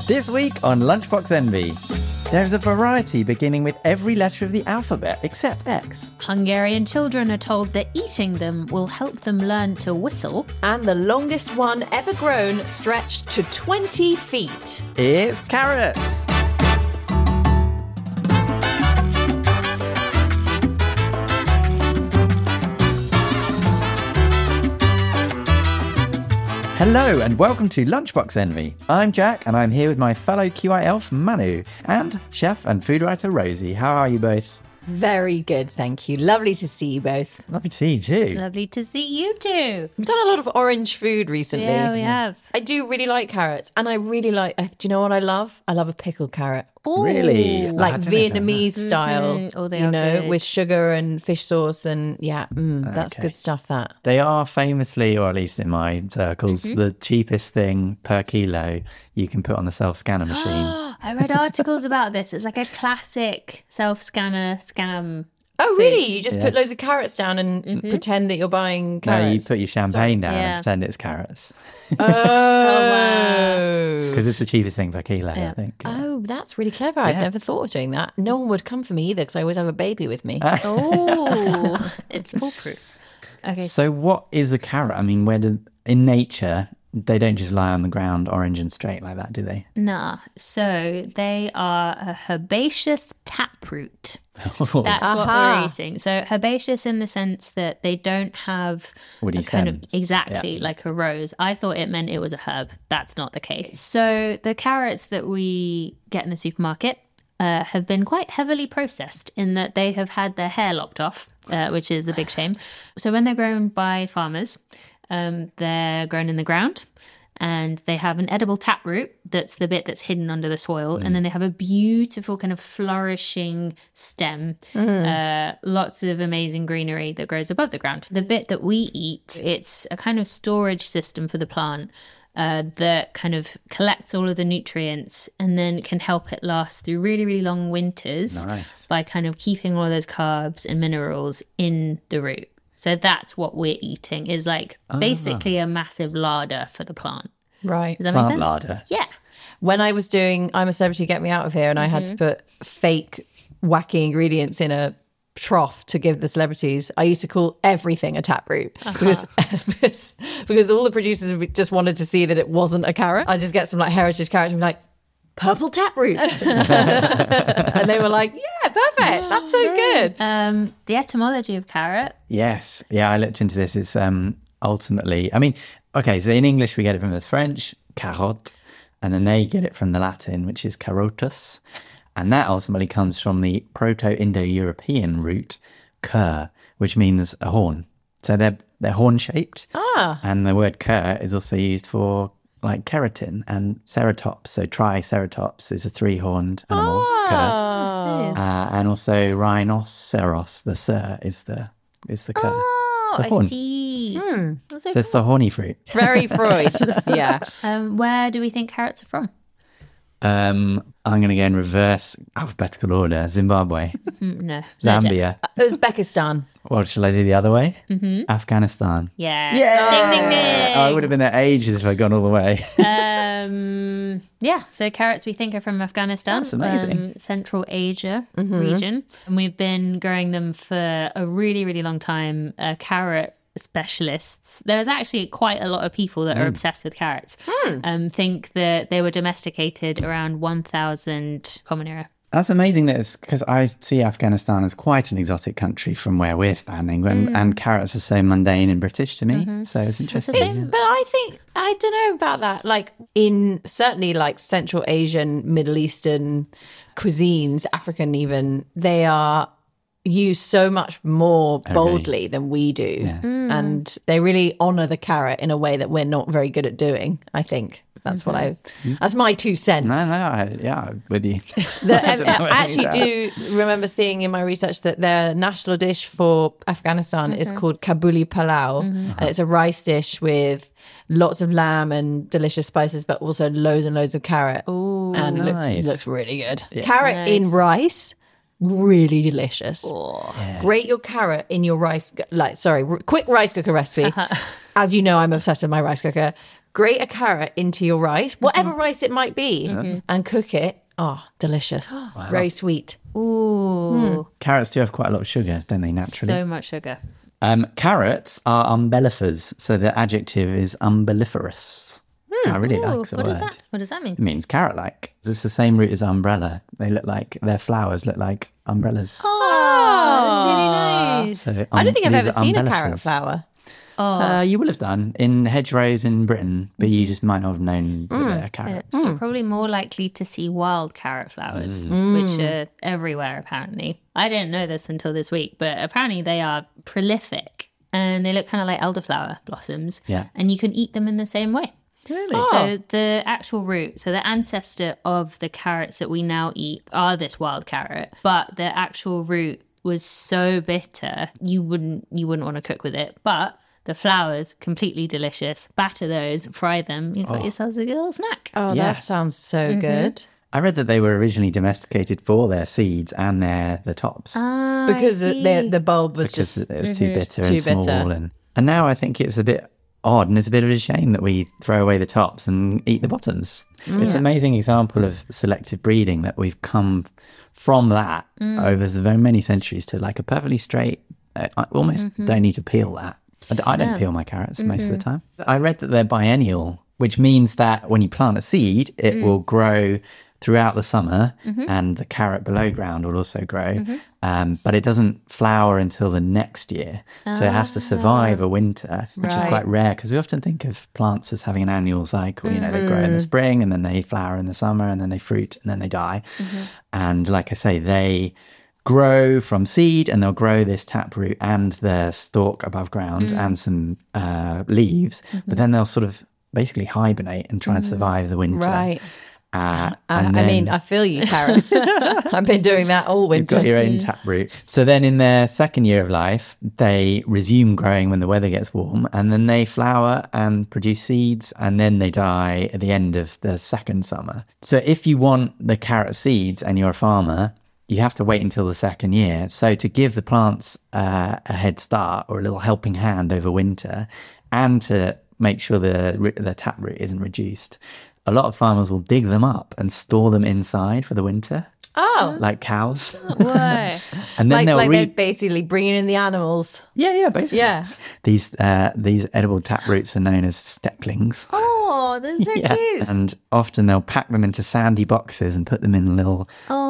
This week on Lunchbox Envy, there's a variety beginning with every letter of the alphabet except X. Hungarian children are told that eating them will help them learn to whistle. And the longest one ever grown stretched to 20 feet. It's carrots. Hello and welcome to Lunchbox Envy. I'm Jack and I'm here with my fellow QI elf Manu and chef and food writer Rosie. How are you both? Very good, thank you. Lovely to see you both. Lovely to see you too. Lovely to see you too. We've done a lot of orange food recently. Yeah, we have. I do really like carrots, and I really like, do you know what I love? I love a pickled carrot. Ooh. Really? Like I don't know about Vietnamese that. style, Oh, they you are know, good. with sugar and fish sauce and that's Okay. good stuff, that. They are famously, or at least in my circles, the cheapest thing per kilo you can put on the self-scanner machine. I read articles about this. It's like a classic self-scanner scam. Oh, really? Food. You just put loads of carrots down and pretend that you're buying No, you carrots? put your champagne down yeah. and pretend it's carrots. Oh, Because it's the cheapest thing per kilo, I think. Oh, that's really clever. I've never thought of doing that. No one would come for me either because I always have a baby with me. Oh, it's foolproof. Okay, So what is a carrot? I mean, in nature, they don't just lie on the ground orange and straight like that, do they? nah. So they are a herbaceous taproot. That's what Aha. we're eating. So herbaceous in the sense that they don't have Woody a kind of stems. exactly like a rose. I thought it meant it was a herb. That's not the case. So the carrots that we get in the supermarket have been quite heavily processed in that they have had their hair lopped off, which is a big shame. So when they're grown by farmers, they're grown in the ground. And they have an edible taproot, that's the bit that's hidden under the soil. And then they have a beautiful kind of flourishing stem, lots of amazing greenery that grows above the ground. The bit that we eat, it's a kind of storage system for the plant that kind of collects all of the nutrients and then can help it last through really, really long winters Nice. by kind of keeping all of those carbs and minerals in the root. So that's what we're eating, is like basically a massive larder for the plant. Right. Does that make Plant sense? larder. Yeah. When I was doing I'm a Celebrity, Get Me Out of Here, and I had to put fake wacky ingredients in a trough to give the celebrities, I used to call everything a taproot because all the producers just wanted to see that it wasn't a carrot. I just get some like heritage carrots and be like, purple taproots. And they were like, yeah, perfect. That's so good. The etymology of carrot. Yes. Yeah, I looked into this. It's ultimately, I mean, okay, so in English we get it from the French, carotte, and then they get it from the Latin, which is carotus. And that ultimately comes from the Proto-Indo-European root cur, which means a horn. So they're horn-shaped. And the word cur is also used for like keratin and ceratops. So triceratops is a three-horned animal, cur. And also rhinoceros, the cur is the cur. Oh, The horn. I see. That's so So it's the horny fruit. Very Freud. Yeah. where do we think carrots are from? I'm going to go in reverse alphabetical order. Zimbabwe, No. Zambia. Uzbekistan. What shall I do the other way? Afghanistan. Yeah. Yeah. Ding, ding, ding. I would have been there ages if I'd gone all the way. Yeah, so carrots we think are from Afghanistan. That's amazing. Central Asia region. And we've been growing them for a really, really long time. Carrot specialists. There's actually quite a lot of people that are obsessed with carrots. Think that they were domesticated around 1000 Common Era. That's amazing that it's because I see Afghanistan as quite an exotic country from where we're standing, and carrots are so mundane and British to me. So it's interesting. But I think, I don't know about that. Like in certainly like Central Asian, Middle Eastern cuisines, African even, they are used so much more boldly than we do. And they really honour the carrot in a way that we're not very good at doing, I think. That's what that's my 2 cents. I'm with you. I actually do remember seeing in my research that their national dish for Afghanistan is called Kabuli Palau. And it's a rice dish with lots of lamb and delicious spices, but also loads and loads of carrot. Ooh, and nice. looks really good. Carrot in rice, really delicious. Grate your carrot in your rice, quick rice cooker recipe. As you know, I'm obsessed with my rice cooker. grate a carrot into your rice, whatever rice it might be, and cook it. Oh, delicious. Very sweet. Ooh, Carrots do have quite a lot of sugar, don't they, naturally? so much sugar. Carrots are umbellifers, so the adjective is umbelliferous. Which I really like as a What word. is that? What does that mean? It means carrot-like. It's the same root as umbrella. They look like, their flowers look like umbrellas. Oh, that's really nice. So, I don't think I've these ever are seen a umbellifers. carrot flower. You will have done in hedgerows in Britain, but you just might not have known that they're carrots. You're probably more likely to see wild carrot flowers, which are everywhere apparently. I didn't know this until this week, but apparently they are prolific and they look kind of like elderflower blossoms. Yeah. And you can eat them in the same way. Really? So the actual root, so the ancestor of the carrots that we now eat are this wild carrot, but the actual root was so bitter you wouldn't want to cook with it. But the flowers, completely delicious. Batter those, fry them. You've got yourselves a good little snack. Oh, Yeah. that sounds so good. I read that they were originally domesticated for their seeds and the tops. Because the bulb was because just it was too bitter too and small. bitter. And now I think it's a bit odd and it's a bit of a shame that we throw away the tops and eat the bottoms. It's an amazing example of selective breeding that we've come from that over very many centuries to like a perfectly straight, I almost don't need to peel that. I don't peel my carrots most of the time. I read that they're biennial, which means that when you plant a seed, it will grow throughout the summer and the carrot below ground will also grow. But it doesn't flower until the next year. So it has to survive a winter, which is Right. quite rare because we often think of plants as having an annual cycle. You know, they grow in the spring and then they flower in the summer and then they fruit and then they die. And like I say, they grow from seed and they'll grow this taproot and the stalk above ground and some leaves. But then they'll sort of basically hibernate and try and survive the winter. Right. And I mean, then- I feel you, carrots. I've been doing that all You've winter. got your own taproot. So then in their second year of life, they resume growing when the weather gets warm and then they flower and produce seeds and then they die at the end of the second summer. So if you want the carrot seeds and you're a farmer, you have to wait until the second year. So to give the plants a head start or a little helping hand over winter and to make sure the taproot isn't reduced, a lot of farmers will dig them up and store them inside for the winter, Oh, like cows. Whoa. And then they'll they're basically bringing in the animals. Yeah, basically. Yeah. These edible taproots are known as stecklings. Oh, that's so cute. And often they'll pack them into sandy boxes and put them in a little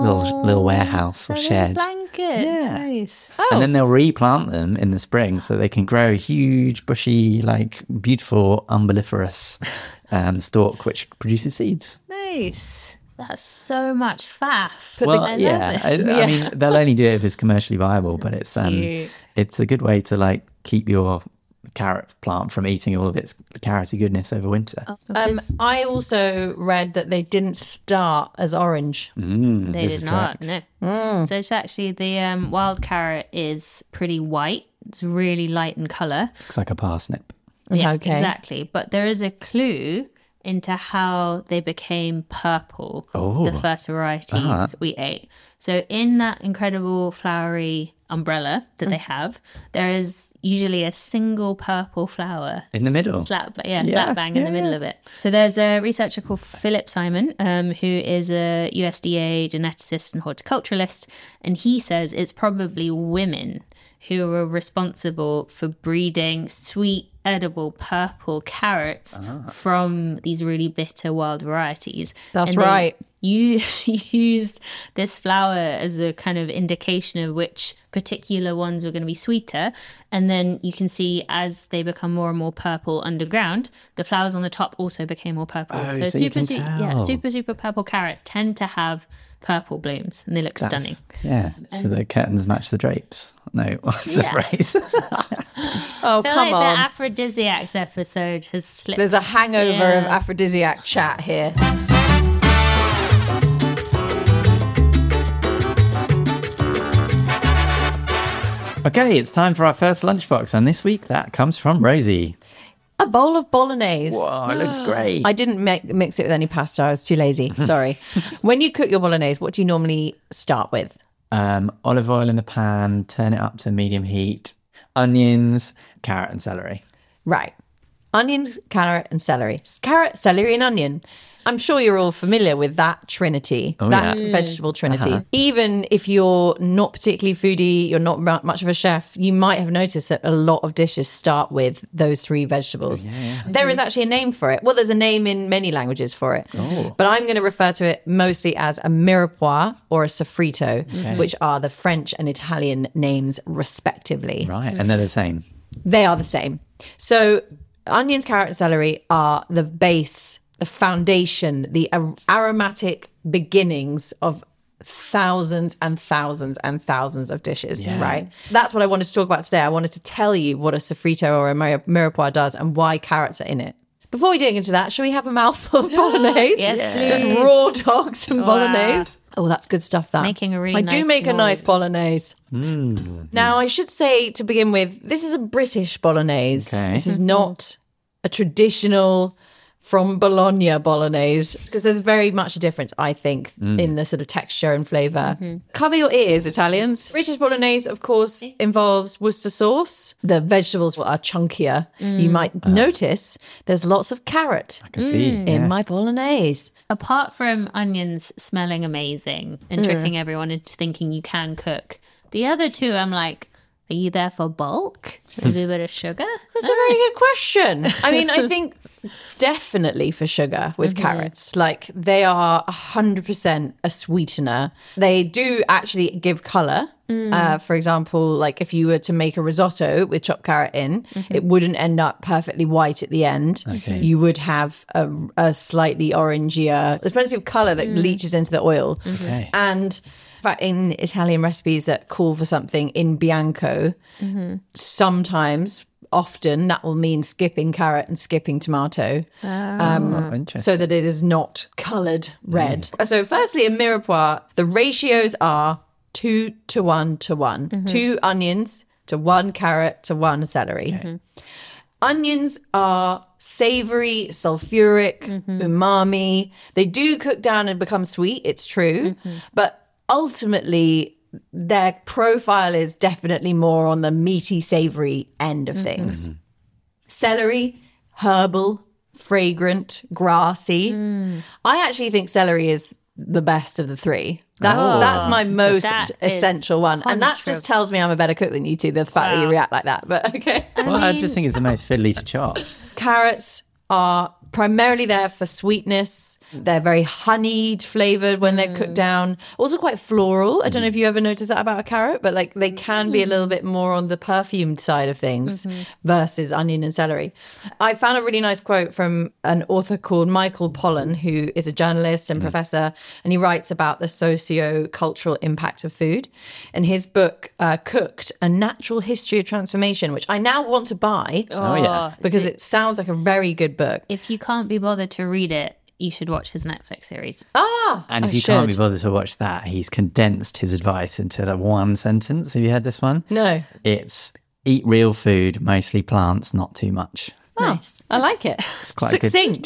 warehouse or So shed. blankets. Yeah. Nice. And then they'll replant them in the spring so they can grow a huge, bushy, like beautiful umbelliferous stalk which produces seeds. Nice. That's so much faff. Well, I love yeah. it. I mean, they'll only do it if it's commercially viable, but it's Cute. it's a good way to like keep your carrot plant from eating all of its carroty goodness over winter. I also read that they didn't start as orange. They This did is not. correct. No. So it's actually the wild carrot is pretty white. It's really light in color. Looks like a parsnip. Yeah, Okay. exactly. But there is a clue into how they became purple, the first varieties we ate. So in that incredible flowery umbrella that they have, there is usually a single purple flower In the middle. slap bang in the middle of it. So there's a researcher called Philip Simon, who is a USDA geneticist and horticulturalist, and he says it's probably women who were responsible for breeding sweet, edible purple carrots from these really bitter wild varieties. That's And they right. used this flower as a kind of indication of which particular ones were going to be sweeter. And then you can see as they become more and more purple underground, the flowers on the top also became more purple. Oh, so you can tell. super purple carrots tend to have purple blooms and they look stunning. Yeah. So the curtains match the drapes. No, what's the phrase? Oh, I feel come like on. the aphrodisiacs episode has slipped. There's a hangover of Yeah. aphrodisiac chat here. Okay, it's time for our first lunchbox, and this week that comes from Rosie. A bowl of bolognese. Oh, it looks great. I didn't mix it with any pasta. I was too lazy. Sorry. When you cook your bolognese, what do you normally start with? Olive oil in the pan, turn it up to medium heat, onions, carrot and celery. Right. onions, carrot, and celery. Carrot, celery, and onion. I'm sure you're all familiar with that trinity, vegetable trinity. Even if you're not particularly foodie, you're not much of a chef, you might have noticed that a lot of dishes start with those three vegetables. There is actually a name for it. Well, there's a name in many languages for it. But I'm going to refer to it mostly as a mirepoix or a sofrito, which are the French and Italian names respectively. Right, and they're the same. They are the same. So onions, carrot, and celery are the base, the foundation, the aromatic beginnings of thousands and thousands and thousands of dishes, right? That's what I wanted to talk about today. I wanted to tell you what a sofrito or a mirepoix does and why carrots are in it. Before we dig into that, shall we have a mouthful of bolognese? Yes, please. Just raw dogs and bolognese. Oh, that's good stuff, that. Making a really I nice do make a nice bolognese. bolognese. Now, I should say to begin with, this is a British bolognese. Okay. This is not a traditional from Bologna bolognese, because there's very much a difference, I think, in the sort of texture and flavour. Cover your ears, Italians. British bolognese, of course, involves Worcester sauce. The vegetables are chunkier. You might notice there's lots of carrot I can see. in my bolognese. Apart from onions smelling amazing and tricking everyone into thinking you can cook, the other two, I'm like, are you there for bulk? Maybe a bit of sugar? That's a very good question. I mean, I think definitely for sugar with carrots. Like, they are 100% a sweetener. They do actually give colour. For example, like if you were to make a risotto with chopped carrot in, it wouldn't end up perfectly white at the end. Okay. You would have a slightly orangier. There's plenty of colour that leaches into the oil. Okay. And in fact, in Italian recipes that call for something in bianco, sometimes, often, that will mean skipping carrot and skipping tomato. Interesting. So that it is not coloured red. So firstly, in mirepoix, the ratios are 2 to 1 to 1. 2 onions to 1 carrot to 1 celery. Onions are savoury, sulfuric, umami. They do cook down and become sweet, it's true. But ultimately, their profile is definitely more on the meaty, savoury end of things. Celery, herbal, fragrant, grassy. I actually think celery is the best of the three. That's my most That is essential one. And that just controversial. tells me I'm a better cook than you two, the fact that you react like that. But okay. Well, I just think it's the most fiddly to chop. Carrots are primarily there for sweetness. They're very honeyed flavored when they're cooked down. Also quite floral. I don't know if you ever noticed that about a carrot, but like they can be a little bit more on the perfumed side of things versus onion and celery. I found a really nice quote from an author called Michael Pollan, who is a journalist and professor, and he writes about the socio-cultural impact of food. And his book, Cooked, A Natural History of Transformation, which I now want to buy Oh, yeah. because it sounds like a very good book. If you can't be bothered to read it, you should watch his Netflix series. And if I you can't be should. bothered to watch that, he's condensed his advice into that one sentence. Have you heard this one? No. It's eat real food, mostly plants, not too much. Nice. I like it. It's quite good. succinct.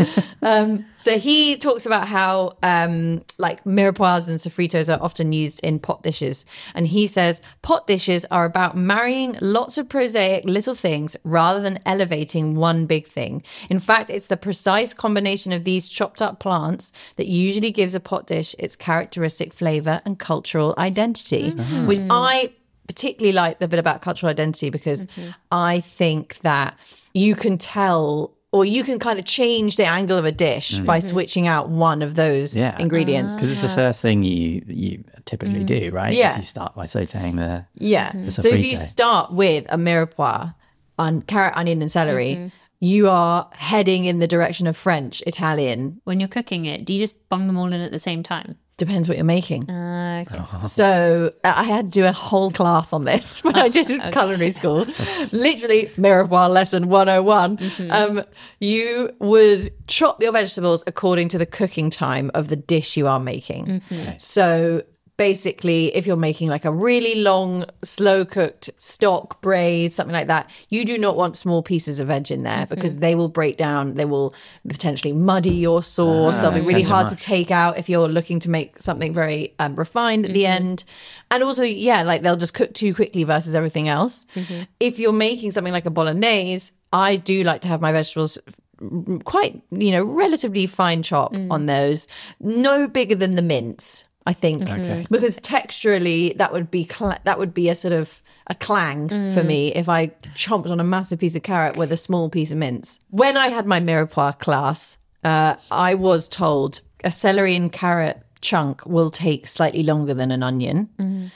So he talks about how like mirepoix and sofritos are often used in pot dishes. And he says pot dishes are about marrying lots of prosaic little things rather than elevating one big thing. In fact, it's the precise combination of these chopped up plants that usually gives a pot dish its characteristic flavour and cultural identity, which I particularly like the bit about cultural identity because I think that you can tell or you can kind of change the angle of a dish by switching out one of those ingredients. Because it's the first thing you typically do, right? Yeah. Is you start by sauteing the... Yeah. So if you sofrito. start with a mirepoix on carrot, onion and celery, you are heading in the direction of French, Italian. When you're cooking it, do you just bung them all in at the same time? Depends what you're making. Okay. So I had to do a whole class on this when I did in culinary school. Literally, mirepoix lesson 101. You would chop your vegetables according to the cooking time of the dish you are making. So basically, if you're making like a really long, slow cooked stock braise, something like that, you do not want small pieces of veg in there because they will break down. They will potentially muddy your sauce. They'll be really hard to take out if you're looking to make something very refined at the end. And also, like they'll just cook too quickly versus everything else. If you're making something like a bolognese, I do like to have my vegetables quite, relatively fine chop on those. No bigger than the mince, I think, because texturally that would be a sort of a clang for me if I chomped on a massive piece of carrot with a small piece of mince. When I had my mirepoix class, I was told a celery and carrot chunk will take slightly longer than an onion.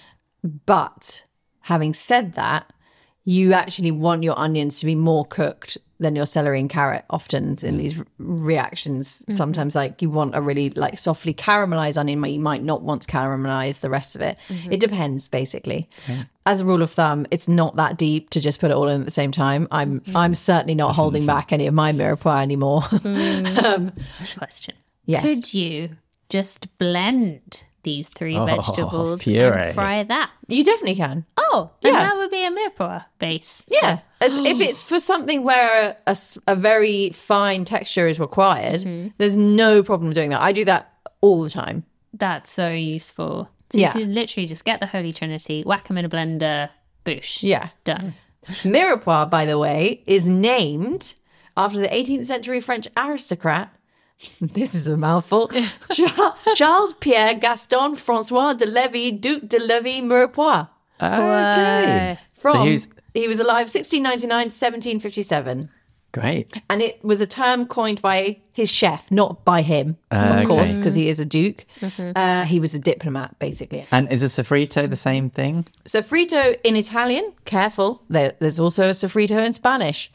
But having said that, you actually want your onions to be more cooked than your celery and carrot often in these reactions. Sometimes like you want a really like softly caramelized onion, but you might not want to caramelize the rest of it. It depends basically. As a rule of thumb, it's not that deep to just put it all in at the same time. I'm certainly not holding back any of my mirepoix anymore. Question. Yes. Could you just blend these three vegetables puree. and fry that? You definitely can. Oh, and that would be a mirepoix base. Yeah. As if it's for something where a very fine texture is required, there's no problem doing that. I do that all the time. That's so useful. So you can literally just get the Holy Trinity, whack them in a blender, boosh. Yeah. Done. Mirepoix, by the way, is named after the 18th century French aristocrat. This is a mouthful. Charles Pierre Gaston Francois de Lévis, Duc de Lévis Mirepoix. Okay. He was alive 1699 to 1757. Great. And it was a term coined by his chef, not by him, of course, because he is a duke. He was a diplomat, basically. And is a sofrito the same thing? Sofrito in Italian, careful. There's also a sofrito in Spanish.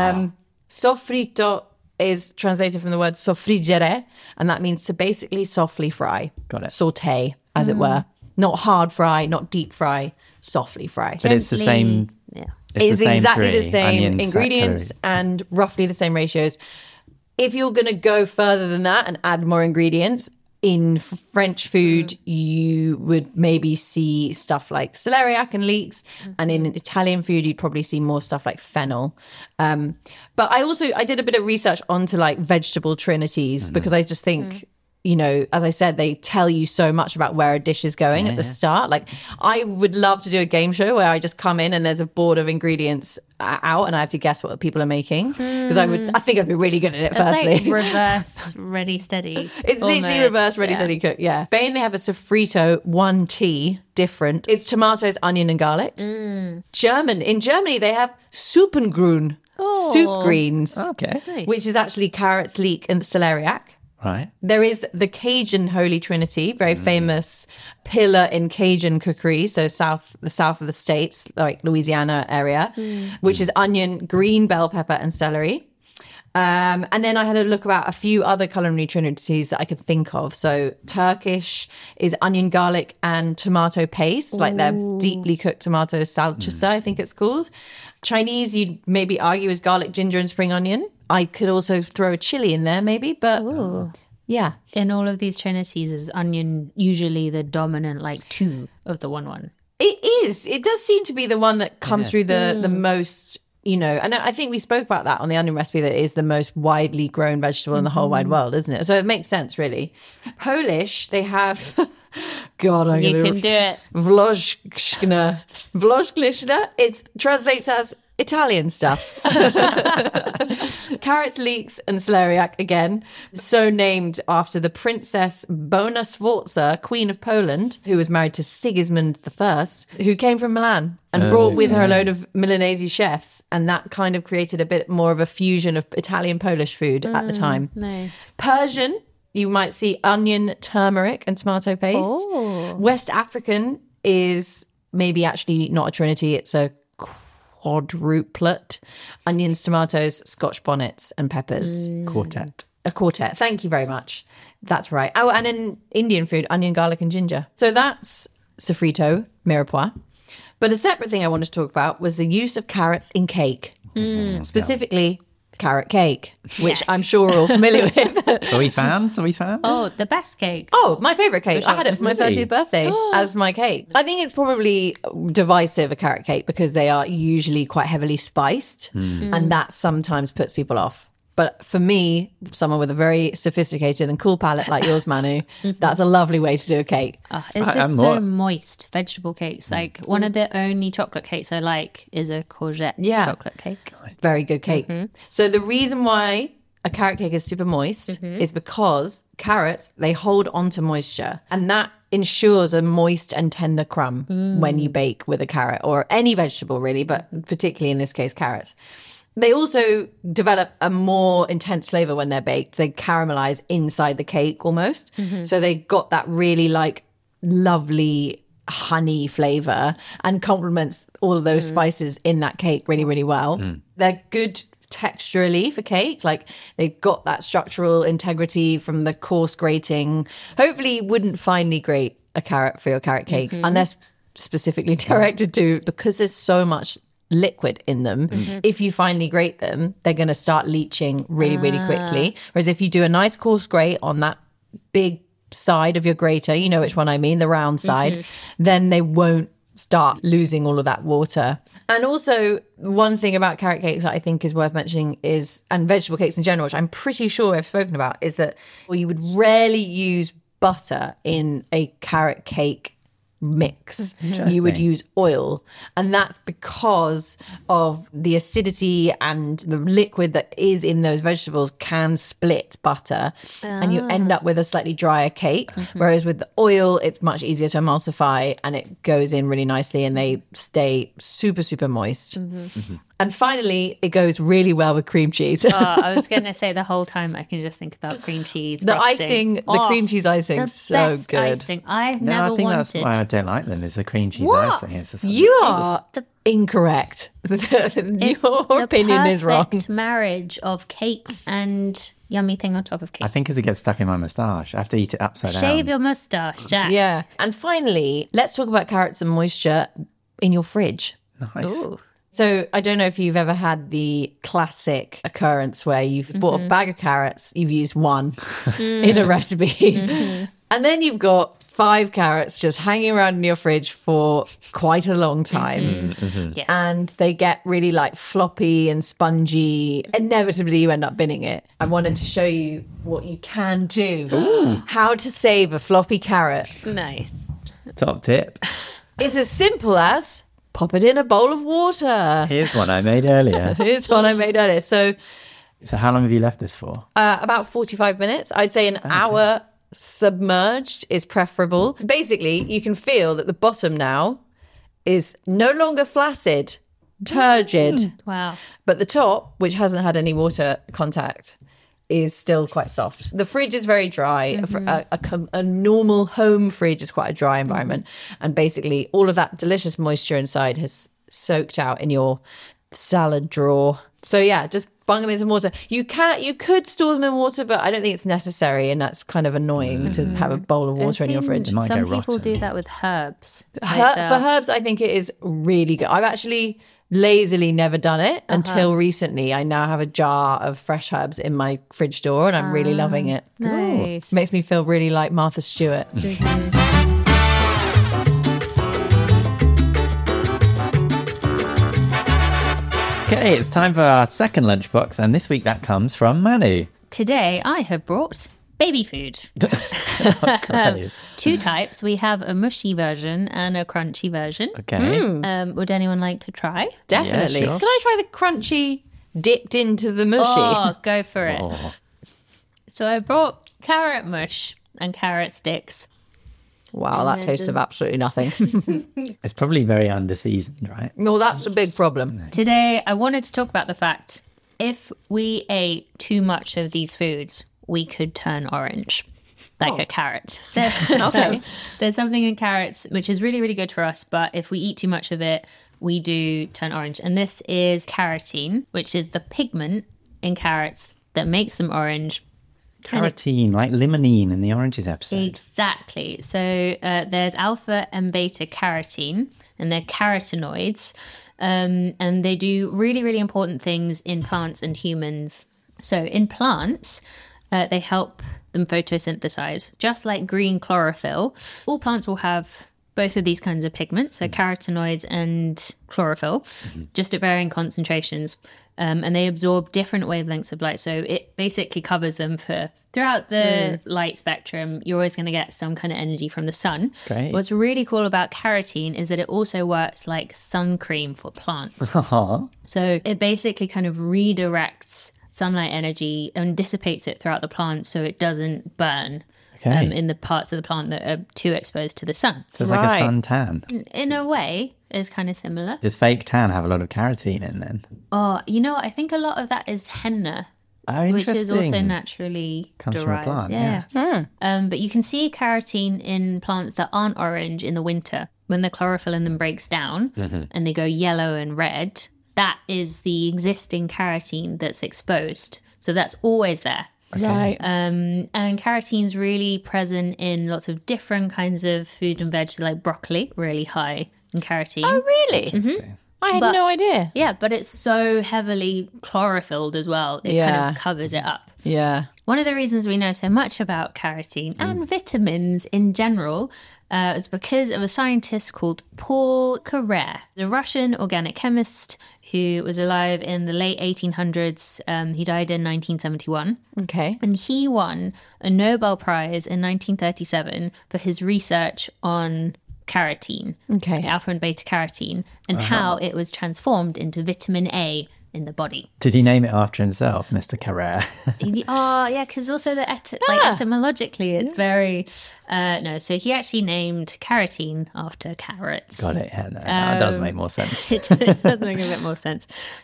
Sofrito is translated from the word soffriggere, and that means to basically softly fry. Got it. Saute, as it were. Not hard fry, not deep fry, softly fry. But it's the same. Yeah. It's exactly the same onions, ingredients and roughly the same ratios. If you're going to go further than that and add more ingredients, in French food, you would maybe see stuff like celeriac and leeks. And in Italian food, you'd probably see more stuff like fennel. But I did a bit of research onto like vegetable trinities because I just think... as I said, they tell you so much about where a dish is going at the start. Like, I would love to do a game show where I just come in and there's a board of ingredients out and I have to guess what the people are making. Because I think I'd be really good at it, firstly. It's like reverse ready, steady. It's literally reverse ready, steady, cook. Yeah. Spain, they have a sofrito 1T, different. It's tomatoes, onion and garlic. In Germany, they have Suppengrün, soup greens. Okay. Nice. Which is actually carrots, leek and celeriac. Right. There is the Cajun Holy Trinity, very famous pillar in Cajun cookery, so the south of the States, like Louisiana area, which is onion, green bell pepper, and celery. And then I had a look about a few other culinary trinities that I could think of. So Turkish is onion, garlic, and tomato paste, like their deeply cooked tomato salchisa, I think it's called. Chinese, you'd maybe argue, is garlic, ginger, and spring onion. I could also throw a chili in there, maybe, but yeah. In all of these trinities, is onion usually the dominant, like, two of the one? It is. It does seem to be the one that comes through the most, and I think we spoke about that on the onion recipe, that it is the most widely grown vegetable in the whole wide world, isn't it? So it makes sense, really. Polish, they have... God, You can do it. Włoszczyzna. It translates as Italian stuff. Carrots, leeks, and celeriac, again, so named after the Princess Bona Sforza, Queen of Poland, who was married to Sigismund I, who came from Milan and brought with her a load of Milanese chefs. And that kind of created a bit more of a fusion of Italian-Polish food at the time. Nice. Persian, you might see onion, turmeric, and tomato paste. West African is maybe actually not a trinity, it's a quadruplet. Onions, tomatoes, Scotch bonnets, and peppers. Quartet. A quartet. Thank you very much. That's right. Oh, and in Indian food, onion, garlic, and ginger. So that's sofrito, mirepoix. But a separate thing I wanted to talk about was the use of carrots in cake. Specifically, carrot cake, which Yes. I'm sure we're all familiar with. Are we fans? Are we fans? Oh, the best cake. Oh, my favourite cake. I had it for my Really? 30th birthday as my cake. I think it's probably divisive, a carrot cake, because they are usually quite heavily spiced and that sometimes puts people off. But for me, someone with a very sophisticated and cool palate like yours, Manu, that's a lovely way to do a cake. Oh, it's I'm just so more- moist. Vegetable cakes. Like one of the only chocolate cakes I like is a courgette chocolate cake. Very good cake. So the reason why a carrot cake is super moist is because carrots, they hold onto moisture, and that ensures a moist and tender crumb when you bake with a carrot or any vegetable really, but particularly in this case carrots. They also develop a more intense flavor when they're baked. They caramelize inside the cake almost. So they got that really like lovely honey flavor and complements all of those spices in that cake really, really well. They're good texturally for cake. Like they've got that structural integrity from the coarse grating. Hopefully you wouldn't finely grate a carrot for your carrot cake unless specifically directed to, because there's so much liquid in them. If you finely grate them, they're going to start leaching really, really quickly. Whereas if you do a nice coarse grate on that big side of your grater, you know which one I mean, the round side, then they won't start losing all of that water. And also one thing about carrot cakes that I think is worth mentioning is, and vegetable cakes in general, which I'm pretty sure I've spoken about, is that you would rarely use butter in a carrot cake mix. You would use oil, and that's because of the acidity and the liquid that is in those vegetables can split butter and you end up with a slightly drier cake, whereas with the oil it's much easier to emulsify and it goes in really nicely and they stay super, super moist. And finally, it goes really well with cream cheese. I was going to say the whole time I can just think about cream cheese. The frosting. icing, the cream cheese icing, the so best good. Icing I've No, never I think wanted. that's why I don't like them. Is the cream cheese What? icing. It's just You are the- incorrect. It's Your the opinion is wrong. perfect marriage of cake and yummy thing on top of cake. I think as it gets stuck in my moustache, I have to eat it upside Shave down. your moustache, Jack. Yeah. And finally, let's talk about carrots and moisture in your fridge. Nice. Ooh. So I don't know if you've ever had the classic occurrence where you've bought a bag of carrots, you've used one in a recipe, and then you've got 5 carrots just hanging around in your fridge for quite a long time. Yes. And they get really like floppy and spongy. Inevitably, you end up binning it. I wanted to show you what you can do. How to save a floppy carrot. Nice. Top tip. It's as simple as pop it in a bowl of water. Here's one I made earlier. Here's one I made earlier. So So how long have you left this for? about 45 minutes. I'd say an hour submerged is preferable. Basically, you can feel that the bottom now is no longer flaccid, turgid. Wow. But the top, which hasn't had any water contact, is still quite soft. The fridge is very dry. A normal home fridge is quite a dry environment. And basically, all of that delicious moisture inside has soaked out in your salad drawer. So yeah, just bung them in some water. You could store them in water, but I don't think it's necessary, and that's kind of annoying to have a bowl of water in your fridge. might Some go people rotten. do that with herbs. For herbs, I think it is really good. I've actually lazily never done it until recently. I now have a jar of fresh herbs in my fridge door and I'm really loving it. Nice. Makes me feel really like Martha Stewart. Okay, it's time for our second lunchbox, and this week that comes from Manu. Today I have brought baby food. Nice. 2 types. We have a mushy version and a crunchy version. Okay. Would anyone like to try? Definitely. sure. Can I try the crunchy dipped into the mushy? Oh, go for it. Oh, So I brought carrot mush and carrot sticks. Wow, that tastes of absolutely nothing. it's probably very underseasoned, right? Well, that's a big problem. Today I wanted to talk about the fact if we ate too much of these foods, we could turn orange. Like a carrot. Okay. There's something in carrots which is really, really good for us, but if we eat too much of it, we do turn orange. And this is carotene, which is the pigment in carrots that makes them orange. Carotene, like limonene in the oranges episode. Exactly. So there's alpha and beta carotene, and they're carotenoids. And they do really, really important things in plants and humans. So in plants, they help them photosynthesize. Just like green chlorophyll, all plants will have both of these kinds of pigments, so carotenoids and chlorophyll, just at varying concentrations. And they absorb different wavelengths of light. So it basically covers them throughout the light spectrum. You're always going to get some kind of energy from the sun. Great. What's really cool about carotene is that it also works like sun cream for plants. So it basically kind of redirects sunlight energy and dissipates it throughout the plant so it doesn't burn. In the parts of the plant that are too exposed to the sun. So it's like a sun tan. In a way, it's kind of similar. Does fake tan have a lot of carotene in then? Oh, you know, I think a lot of that is henna, Oh, which interesting. is also naturally Comes derived. from a plant, yeah. But you can see carotene in plants that aren't orange in the winter. When the chlorophyll in them breaks down and they go yellow and red, that is the existing carotene that's exposed. So that's always there. Right. And carotene's really present in lots of different kinds of food and veg, like broccoli, really high in carotene. Oh, really? I had no idea. Yeah, but it's so heavily chlorophylled as well. It kind of covers it up. Yeah. One of the reasons we know so much about carotene and vitamins in general is because of a scientist called Paul Carrère, a Russian organic chemist who was alive in the late 1800s. He died in 1971. Okay. And he won a Nobel Prize in 1937 for his research on carotene, alpha and beta carotene, and how it was transformed into vitamin A in the body. Did he name it after himself, Mr. Carrère? Oh, yeah, because also etymologically, it's very... no, so he actually named carotene after carrots. Got it. Yeah, no, that does make more sense. It does make a bit more sense.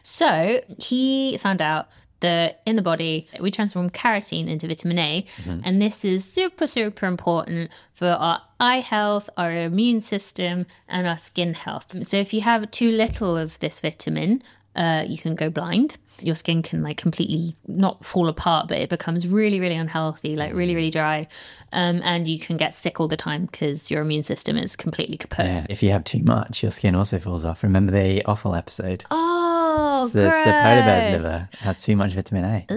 So he found out that in the body, we transform carotene into vitamin A. And this is super, super important for our eye health, our immune system, and our skin health. So if you have too little of this vitamin, you can go blind. Your skin can like completely not fall apart, but it becomes really, really unhealthy, like really, really dry. And you can get sick all the time because your immune system is completely kaput. Yeah, if you have too much, your skin also falls off. Remember the offal episode? Oh, So it's the polar bear's liver has too much vitamin A.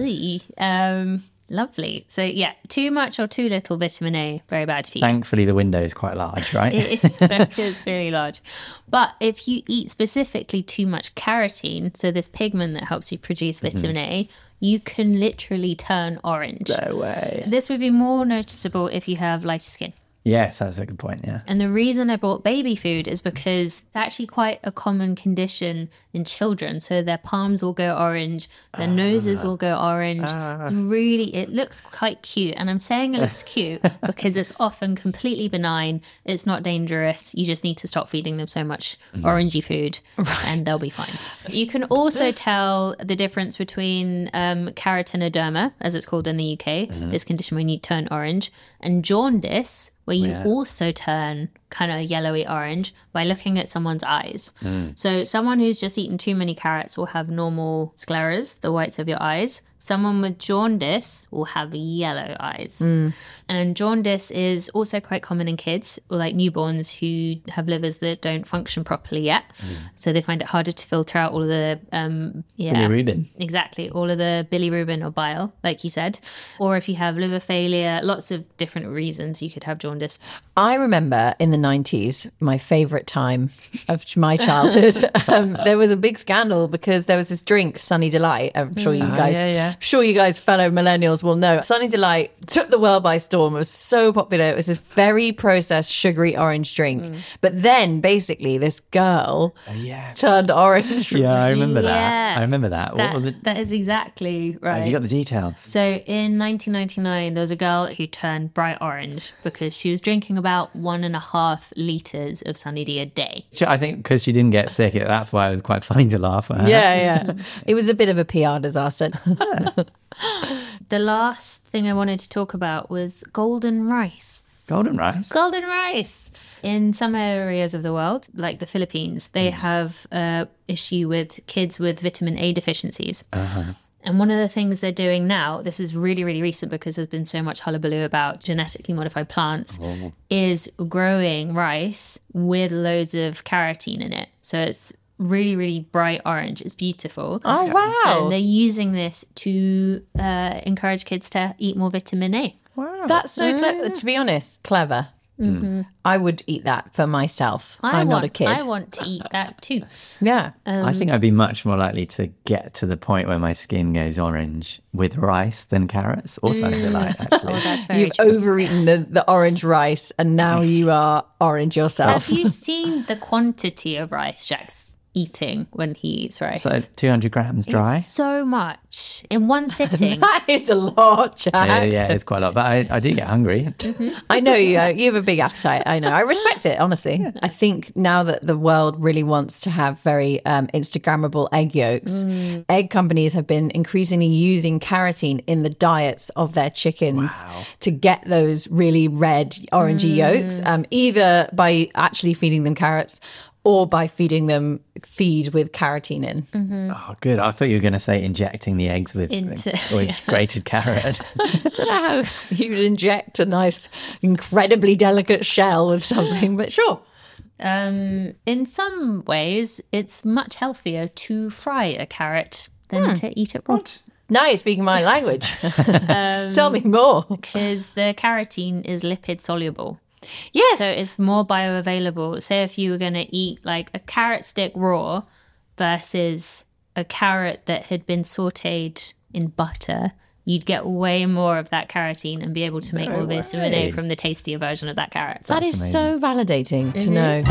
Ooh, lovely. So yeah, too much or too little vitamin A, very bad for you. Thankfully, the window is quite large, right? It's really large. But if you eat specifically too much carotene, so this pigment that helps you produce vitamin A, you can literally turn orange. No way. This would be more noticeable if you have lighter skin. Yes, that's a good point, yeah. And the reason I bought baby food is because it's actually quite a common condition in children. So their palms will go orange, their noses will go orange. It's really, it looks quite cute. And I'm saying it looks cute because it's often completely benign. It's not dangerous. You just need to stop feeding them so much orangey food and they'll be fine. You can also tell the difference between carotenoderma, as it's called in the UK, this condition when you turn orange, and jaundice, where you also turn kind of yellowy orange by looking at someone's eyes. So someone who's just eaten too many carrots will have normal scleras, the whites of your eyes. Someone with jaundice will have yellow eyes. And jaundice is also quite common in kids, or like newborns who have livers that don't function properly yet. So they find it harder to filter out all of the Bilirubin. Exactly, all of the bilirubin or bile, like you said. Or if you have liver failure, lots of different reasons you could have jaundice. I remember in the 90s, my favourite time of my childhood, there was a big scandal because there was this drink, Sunny Delight. I'm sure you guys, fellow millennials, will know. Sunny Delight took the world by storm. It was so popular. It was this very processed, sugary orange drink. But then, basically, this girl turned orange. Yeah, I remember that. Yes. I remember that. That is exactly right. Have you got the details? So in 1999, there was a girl who turned bright orange because she was drinking about 1.5 litres of Sunny D a day. I think because she didn't get sick, that's why it was quite funny to laugh at her. Yeah. It was a bit of a PR disaster. The last thing I wanted to talk about was golden rice. Golden rice? Golden rice! In some areas of the world, like the Philippines, they have an issue with kids with vitamin A deficiencies. And one of the things they're doing now, this is really, really recent because there's been so much hullabaloo about genetically modified plants, is growing rice with loads of carotene in it. So it's really, really bright orange. It's beautiful. Oh, wow. And they're using this to encourage kids to eat more vitamin A. Wow. That's so clever. To be honest, clever. Mm-hmm. I would eat that for myself. I'm not a kid. I want to eat that too. Yeah. I think I'd be much more likely to get to the point where my skin goes orange with rice than carrots or something like that, actually. Oh, that's very You've true. overeaten the orange rice and now you are orange yourself. Have you seen the quantity of rice Jack's eating when he eats rice? So 200 grams dry. It's so much in one sitting. That is a lot, Jack. Yeah, it's quite a lot, but I do get hungry. I know you have a big appetite. I know. I respect it, honestly. I think now that the world really wants to have very Instagrammable egg yolks, egg companies have been increasingly using carotene in the diets of their chickens to get those really red, orangey yolks, either by actually feeding them carrots or by feeding them feed with carotene in. Oh, good. I thought you were going to say injecting the eggs with grated carrot. I don't know how you would inject a nice, incredibly delicate shell with something, but sure. In some ways, it's much healthier to fry a carrot than to eat it raw. Now you're speaking my language. Tell me more. Because the carotene is lipid soluble. Yes. So it's more bioavailable. Say if you were going to eat like a carrot stick raw versus a carrot that had been sauteed in butter, you'd get way more of that carotene and be able to make more vitamin A from the tastier version of that carrot. That is so validating to know.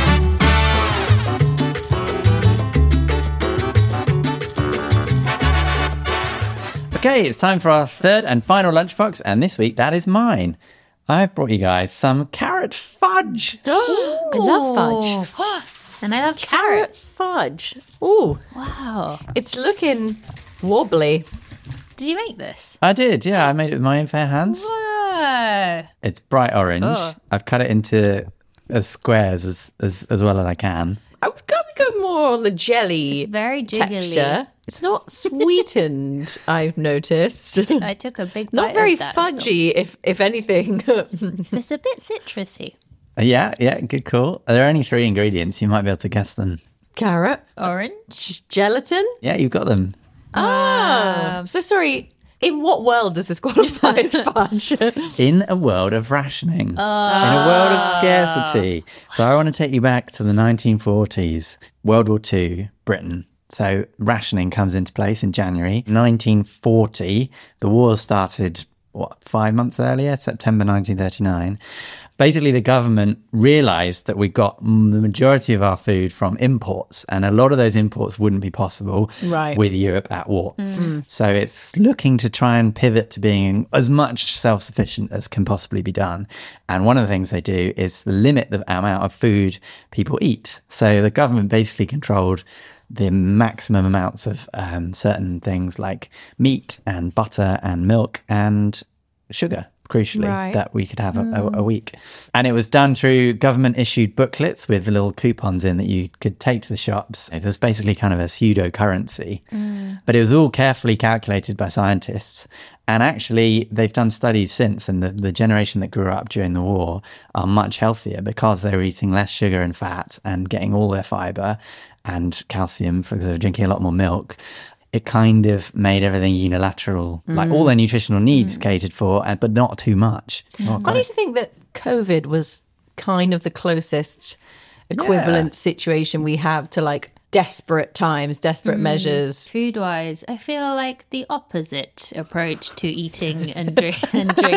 Okay, it's time for our third and final lunchbox, and this week that is mine. I've brought you guys some carrot fudge. I love fudge. And I love Carrot fudge. Ooh, Wow. it's looking wobbly. Did you make this? I did, yeah. I made it with my own fair hands. Whoa. It's bright orange. Oh. I've cut it into as squares as well as I can. I would go more on the jelly It's very jiggly. texture. It's not sweetened, I've noticed. I took a big bite Not very of that. fudgy, if anything. It's a bit citrusy. Yeah, good call. There are only 3 ingredients. You might be able to guess them. Carrot, Orange. gelatin. Yeah, you've got them. So sorry, in what world does this qualify as fudge? In a world of rationing, in a world of scarcity. So I want to take you back to the 1940s, World War II, Britain. So rationing comes into place in January 1940. The war started, 5 months earlier, September 1939. Basically, the government realised that we got the majority of our food from imports, and a lot of those imports wouldn't be possible with Europe at war. So it's looking to try and pivot to being as much self-sufficient as can possibly be done. And one of the things they do is limit the amount of food people eat. So the government basically controlled the maximum amounts of certain things like meat and butter and milk and sugar, crucially, that we could have a week. And it was done through government issued booklets with little coupons in that you could take to the shops. It was basically kind of a pseudo currency, but it was all carefully calculated by scientists. And actually, they've done studies since, and the generation that grew up during the war are much healthier because they were eating less sugar and fat and getting all their fibre and calcium because they were drinking a lot more milk. It kind of made everything unilateral, like all their nutritional needs catered for, but not too much. I used to think that COVID was kind of the closest equivalent situation we have to like desperate times, desperate measures. Food-wise, I feel like the opposite approach to eating and drinking for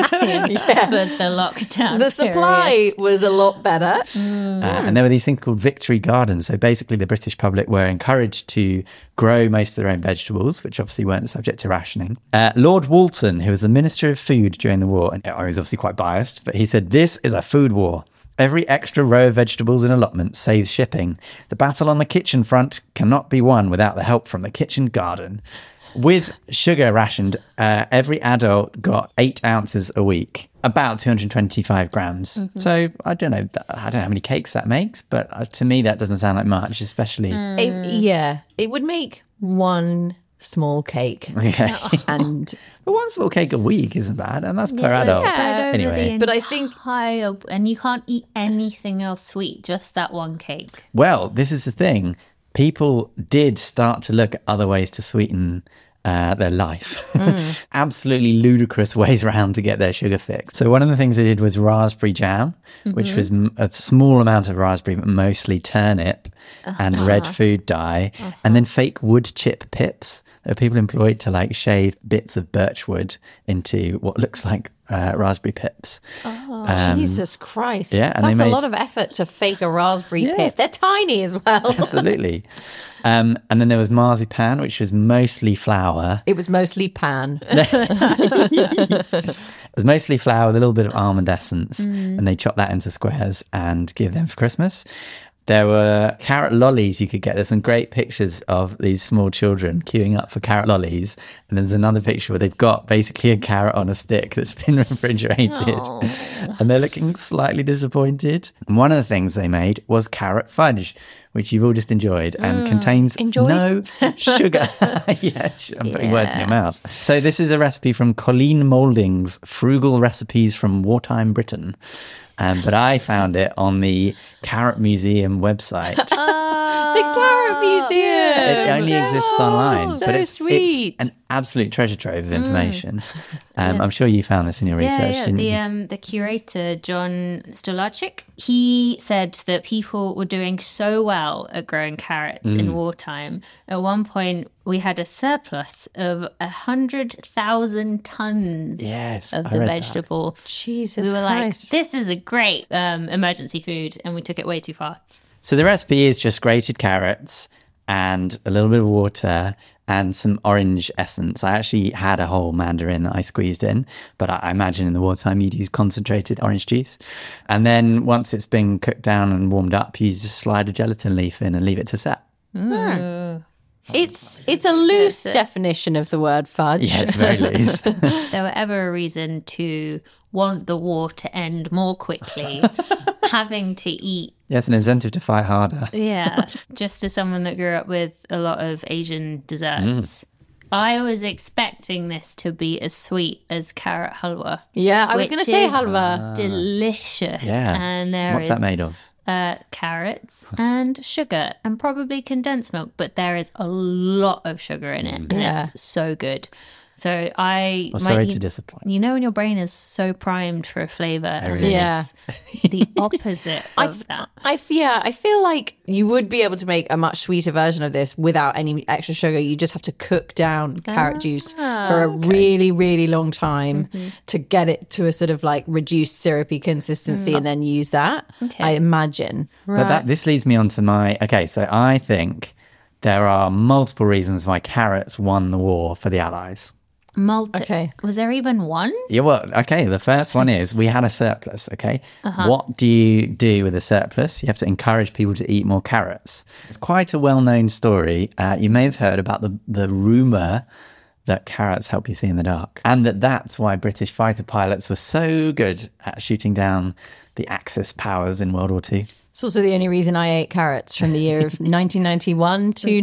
the lockdown. The supply period. was a lot better. And there were these things called victory gardens. So basically the British public were encouraged to grow most of their own vegetables, which obviously weren't subject to rationing. Lord Walton, who was the Minister of Food during the war, and I was obviously quite biased, but he said, "This is a food war. Every extra row of vegetables in allotment saves shipping. The battle on the kitchen front cannot be won without the help from the kitchen garden." With sugar rationed, every adult got 8 ounces a week, about 225 grams. So I don't know how many cakes that makes, but to me that doesn't sound like much, especially. It would make one small cake. Okay. And But one small cake a week isn't bad, and that's per Yeah, adult. spread over Anyway. the But I think- entire- and you can't eat anything else sweet, just that one cake. Well, this is the thing. People did start to look at other ways to sweeten their life. Absolutely ludicrous ways around to get their sugar fix. So one of the things they did was raspberry jam, which was a small amount of raspberry, but mostly turnip and red food dye, and then fake wood chip pips. There are people employed to like shave bits of birch wood into what looks like raspberry pips. Jesus Christ. yeah, and that's they a made- lot of effort to fake a raspberry pip. They're tiny as well. Absolutely. And then there was marzipan, which was mostly flour. It was mostly pan. It was mostly flour with a little bit of almond essence, and they chopped that into squares and give them for Christmas. There were carrot lollies you could get. There's some great pictures of these small children queuing up for carrot lollies. And there's another picture where they've got basically a carrot on a stick that's been refrigerated. And they're looking slightly disappointed. And one of the things they made was carrot fudge, which you've all just enjoyed and contains no sugar. Yeah, I'm putting words in your mouth. So this is a recipe from Colleen Moulding's Frugal Recipes from Wartime Britain. But I found it on the Carrot Museum website. The Carrot Museum. It only exists online, so but it's sweet. an absolute treasure trove of information. I'm sure you found this in your research, didn't you? The curator, John Stolarczyk, he said that people were doing so well at growing carrots in wartime. At one point, we had a surplus of 100,000 tons Yes, of I the read that. vegetable. Jesus We were Christ. like, this is a great emergency food, and we took it way too far. So the recipe is just grated carrots and a little bit of water and some orange essence. I actually had a whole mandarin that I squeezed in, but I imagine in the wartime you'd use concentrated orange juice. And then once it's been cooked down and warmed up, you just slide a gelatin leaf in and leave it to set. It's a loose definition of the word fudge. Yeah, it's very loose. If there were ever a reason to want the war to end more quickly, having to eat. Yes, an incentive to fight harder. Yeah. Just as someone that grew up with a lot of Asian desserts, I was expecting this to be as sweet as carrot halwa. Yeah, I was going to which say is halwa. Delicious. Yeah. And there What's is that made of? carrots and sugar and probably condensed milk, but there is a lot of sugar in it. And Yeah. it's so good. So I Well, sorry you- to disappoint. You know when your brain is so primed for a flavour and then Yeah. it's the opposite of that. I feel like you would be able to make a much sweeter version of this without any extra sugar. You just have to cook down carrot juice for a really, really long time to get it to a sort of like reduced syrupy consistency and then use that. Okay. I imagine. But this leads me on to my... Okay, so I think there are multiple reasons why carrots won the war for the Allies. Okay. Was there even one? Yeah, well, okay. The first one is we had a surplus, okay? What do you do with a surplus? You have to encourage people to eat more carrots. It's quite a well-known story. You may have heard about the rumour that carrots help you see in the dark. And that's why British fighter pilots were so good at shooting down the Axis powers in World War II. It's also the only reason I ate carrots from the year of 1991 to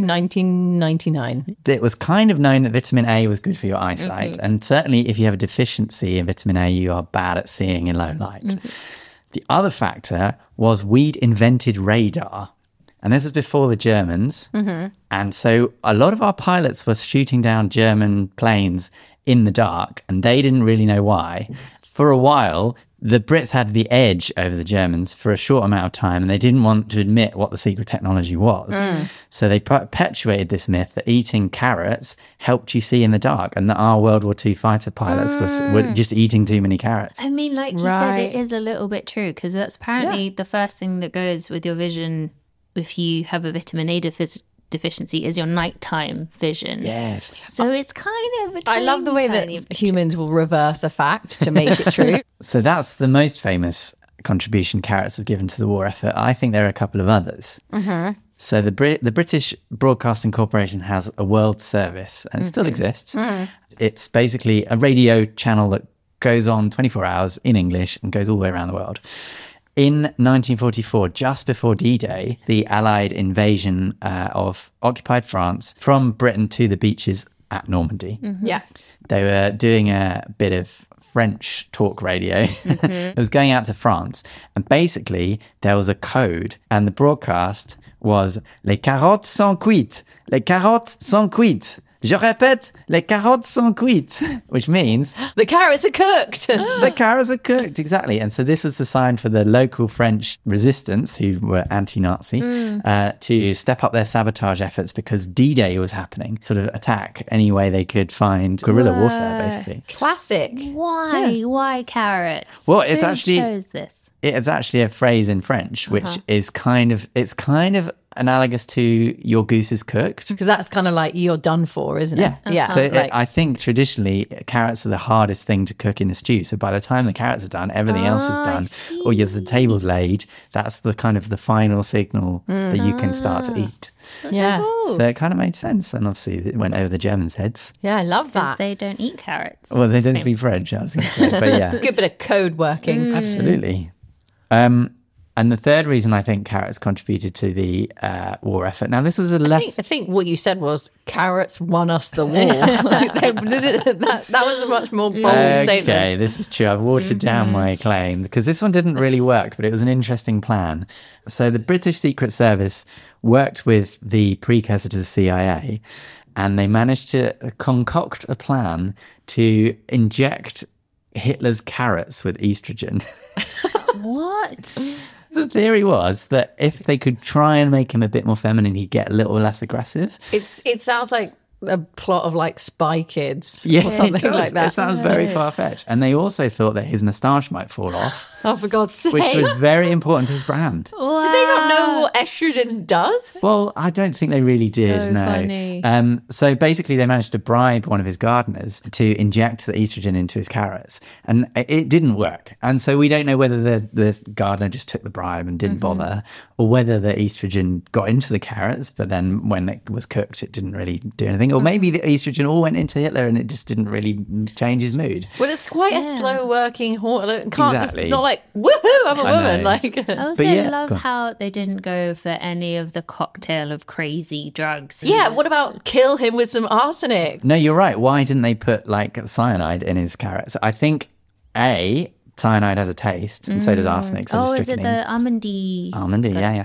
1999. It was kind of known that vitamin A was good for your eyesight. And certainly if you have a deficiency in vitamin A, you are bad at seeing in low light. The other factor was we'd invented radar. And this was before the Germans. And so a lot of our pilots were shooting down German planes in the dark, and they didn't really know why. For a while, the Brits had the edge over the Germans for a short amount of time, and they didn't want to admit what the secret technology was. So they perpetuated this myth that eating carrots helped you see in the dark, and that our World War II fighter pilots were just eating too many carrots. I mean, like you said, Right. it is a little bit true because that's apparently the first thing that goes with your vision if you have a vitamin A deficiency is your nighttime vision. Yes. So it's kind of a I love the way tiny that humans will reverse a fact to make it true. So that's the most famous contribution carrots have given to the war effort. I think there are a couple of others. So the British Broadcasting Corporation has a World Service, and it still exists. It's basically a radio channel that goes on 24 hours in English and goes all the way around the world. In 1944, just before D-Day, the Allied invasion of occupied France from Britain to the beaches at Normandy. Yeah. They were doing a bit of French talk radio. It was going out to France. And basically, there was a code, and the broadcast was Les carottes sont cuites. Les carottes sont cuites. Je répète, les carottes sont cuites, which means The carrots are cooked. the carrots are cooked. Exactly. And so this was the sign for the local French resistance, who were anti-Nazi, to step up their sabotage efforts because D-Day was happening, sort of attack any way they could find, guerrilla warfare, basically. Classic. Why? Why carrots? Well, it's Who actually- chose this? It's actually a phrase in French, which is kind of analogous to your goose is cooked. Because that's kind of like you're done for, isn't it? Yeah. Yeah. So like, I think traditionally carrots are the hardest thing to cook in the stew. So by the time the carrots are done, everything else is done. Or yes, the table's laid. That's the kind of the final signal that you can start to eat. yeah. So it kind of made sense. And obviously it went over the Germans' heads. Yeah, I love Because that. they don't eat carrots. Well, they don't speak French, I was going to say. But yeah, Good bit of code working. absolutely. And the third reason I think carrots contributed to the war effort. Now, this was a less... I think what you said was carrots won us the war. that was a much more bold statement. Okay, this is true. I've watered down my claim because this one didn't really work, but it was an interesting plan. So the British Secret Service worked with the precursor to the CIA, and they managed to concoct a plan to inject Hitler's carrots with estrogen. What? The theory was that if they could try and make him a bit more feminine, he'd get a little less aggressive. It sounds like a plot of like Spy Kids Yeah, or something it does. like that. It sounds very far-fetched. And they also thought that his moustache might fall off, Oh, for God's sake. which was very important to his brand. Did they not know what estrogen does? Well, I don't think they really did, So no. funny. So basically they managed to bribe one of his gardeners to inject the estrogen into his carrots. And it didn't work. And so we don't know whether the gardener just took the bribe and didn't bother, or whether the estrogen got into the carrots, but then when it was cooked, it didn't really do anything. Or maybe the estrogen all went into Hitler and it just didn't really change his mood. Well, it's quite a slow working hormone. It can't just, Exactly. it's not like, woohoo, I'm a I woman. know. Like, I also yeah, go love on. how they didn't go for any of the cocktail of crazy drugs. yeah, what about kill him with some arsenic? No, you're right. Why didn't they put like cyanide in his carrots? I think cyanide has a taste, and so does arsenic. So Oh, does is it strychnine. the almondy? Almondy, yeah.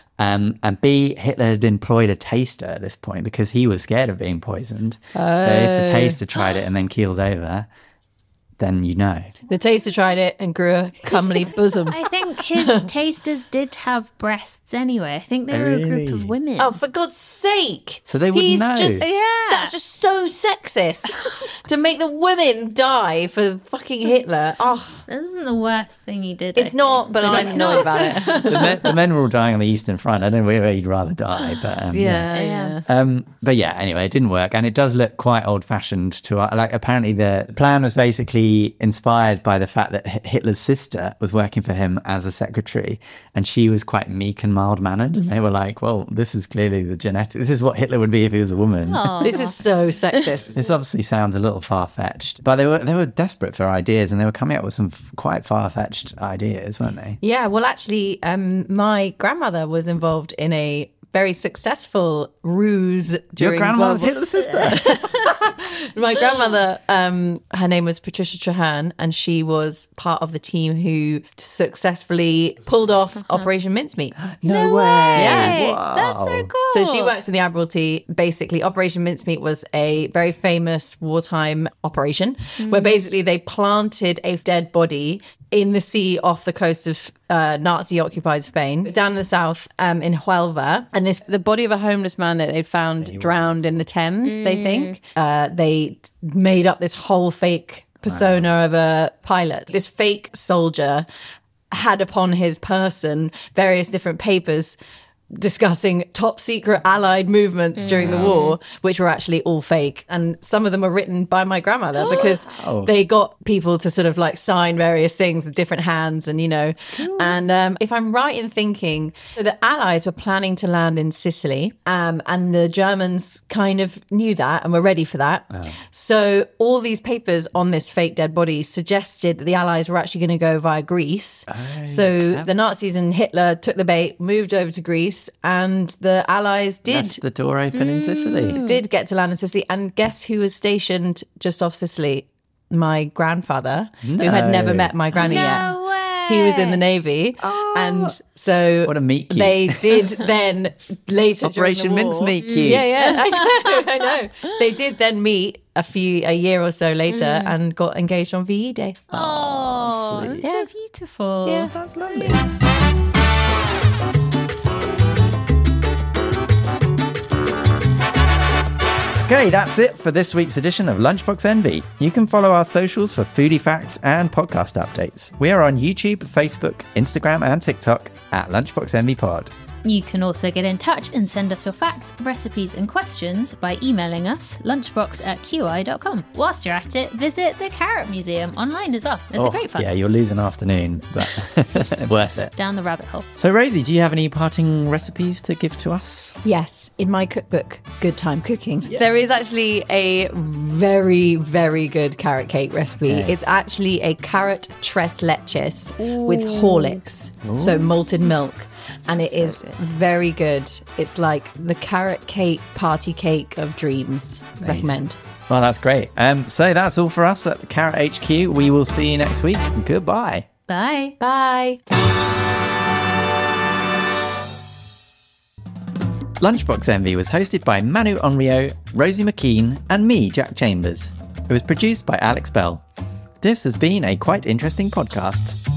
And B, Hitler had employed a taster at this point because he was scared of being poisoned. So if the taster tried it and then keeled over, then you know. The taster tried it and grew a comely bosom. I think his tasters did have breasts anyway. I think they were a group Really? of women. Oh, for God's sake. So they wouldn't know. That's just so sexist. To make the women die for fucking Hitler. Oh, This isn't the worst thing he did. it's not, but I'm annoyed about it. The men were all dying on the Eastern Front. I don't know where you'd rather die, but Yeah. But yeah, anyway, it didn't work, and it does look quite old-fashioned to like. Apparently, the plan was basically inspired by the fact that Hitler's sister was working for him as a secretary, and she was quite meek and mild-mannered. And they were like, "Well, this is clearly the genetic. This is what Hitler would be if he was a woman." This is so sexist. This obviously sounds a little far-fetched, but they were desperate for ideas, and they were coming up with some quite far-fetched ideas, weren't they? Yeah, well, actually, my grandmother was involved in a very successful ruse Your during grandma's World War- Hitler's sister. My grandmother, her name was Patricia Trahan, and she was part of the team who successfully pulled off Operation Mincemeat. No way. Yeah. Wow. That's so cool. So she worked in the Admiralty. Basically, Operation Mincemeat was a very famous wartime operation where basically they planted a dead body in the sea off the coast of Nazi-occupied Spain, down in the south in Huelva. And the body of a homeless man that they'd found drowned in the Thames, they think. They made up this whole fake persona of a pilot. This fake soldier had upon his person various different papers discussing top secret Allied movements during the war, which were actually all fake. And some of them were written by my grandmother because they got people to sort of like sign various things with different hands and, you know. And if I'm right in thinking, the Allies were planning to land in Sicily and the Germans kind of knew that and were ready for that. So all these papers on this fake dead body suggested that the Allies were actually going to go via Greece. So the Nazis and Hitler took the bait, moved over to Greece, and the Allies Left the door open in Sicily. did get to land in Sicily. And guess who was stationed just off Sicily? My grandfather, who had never met my granny yet. way. He was in the Navy. And so What a meat cute. they did then later Operation during the war, Mincemeat cute. Yeah, I know. They did then meet a year or so later and got engaged on VE Day. Oh, sweet. that's so beautiful. Yeah. That's lovely. Okay, that's it for this week's edition of Lunchbox Envy. You can follow our socials for foodie facts and podcast updates. We are on YouTube, Facebook, Instagram, and TikTok at Lunchbox Envy Pod. You can also get in touch and send us your facts, recipes, and questions by emailing us lunchbox@qi.com. Whilst you're at it, visit the Carrot Museum online as well. It's a great fun. Yeah, you'll lose an afternoon, but worth it. Down the rabbit hole. So, Rosie, do you have any parting recipes to give to us? Yes, in my cookbook, Good Time Cooking, there is actually a very, very good carrot cake recipe. Okay. It's actually a carrot tres leches with Horlicks, so malted milk. And it is very good. It's like the carrot cake party cake of dreams. Recommend. Well, that's great. So that's all for us at the Carrot HQ. We will see you next week. Goodbye. Bye. Bye. Lunchbox Envy was hosted by Manu Onryo, Rosie McKean, and me, Jack Chambers. It was produced by Alex Bell. This has been a quite interesting podcast.